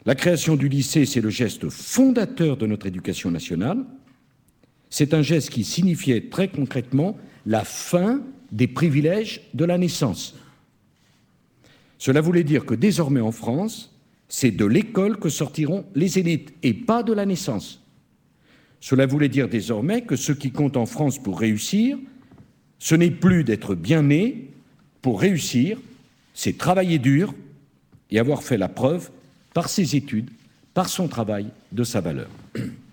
La création du lycée, c'est le geste fondateur de notre éducation nationale. C'est un geste qui signifiait très concrètement la fin des privilèges de la naissance. Cela voulait dire que désormais en France, c'est de l'école que sortiront les élites et pas de la naissance. Cela voulait dire désormais que ce qui compte en France pour réussir, ce n'est plus d'être bien né. Pour réussir, c'est travailler dur et avoir fait la preuve par ses études, par son travail, de sa valeur.